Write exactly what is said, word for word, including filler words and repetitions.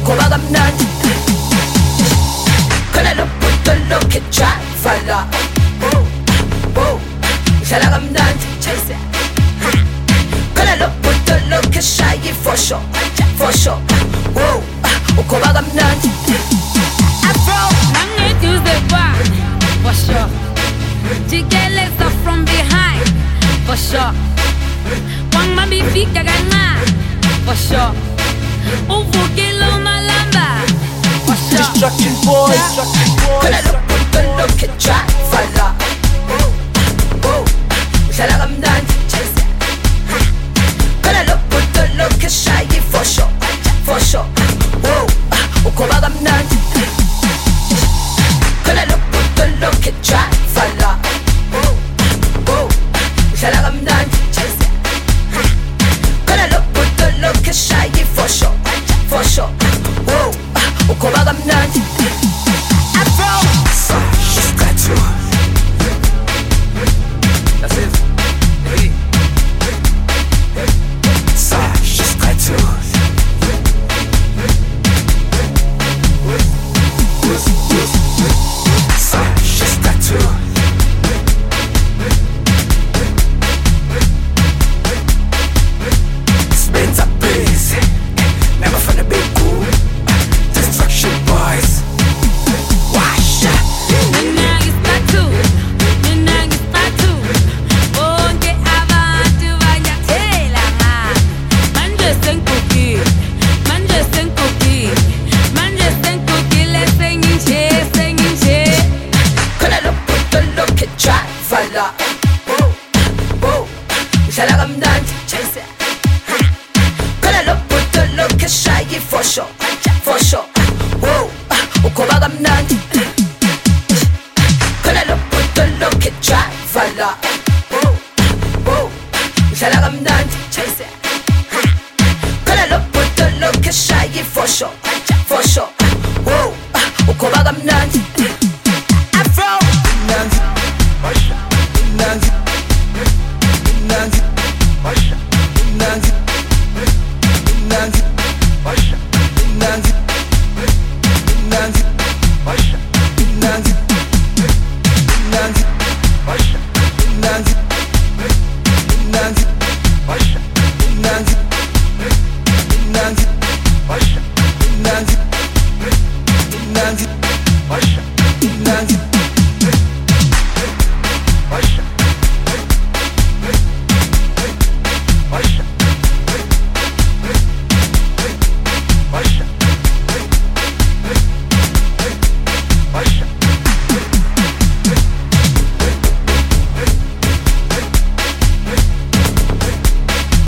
고마감 난 그날로 붙들렇게 좌발라 살아감 난 그날로 붙들렇게 shy for sure for sure 고마감 난 Afro 낭을 두대봐 for sure 지게를 stop from behind for sure 왕만 비비가 강나 for sure 오부길로 말란다 for sure Destruction boys 그날로 붙들렇게 좌발라 살아감 난 그날로 붙들렇게 shy for sure for sure 고마감 난 그날로 붙들렇게 좌발라 살아감 난 그날로 붙들렇게 shy for sure for sure 고마감 난 Afro She's got to. That's it. Hey. She's got to. She's got to. Spins up busy. Never from the big cool. Destruction boys. Wash. Nina is batu, Nina is batu. Onde avanti vaya telanga. Manje sen cookie, manje sen cookie, manje sen cookie. Let's sing in che, sing in che. 그날로 붙들렇게 좌발라 살아감 난 그날로 붙들렇게 shy for sure for sure 고마감 난 그날로 붙들렇게 좌발라 살아감 난 그날로 붙들렇게 shy for sure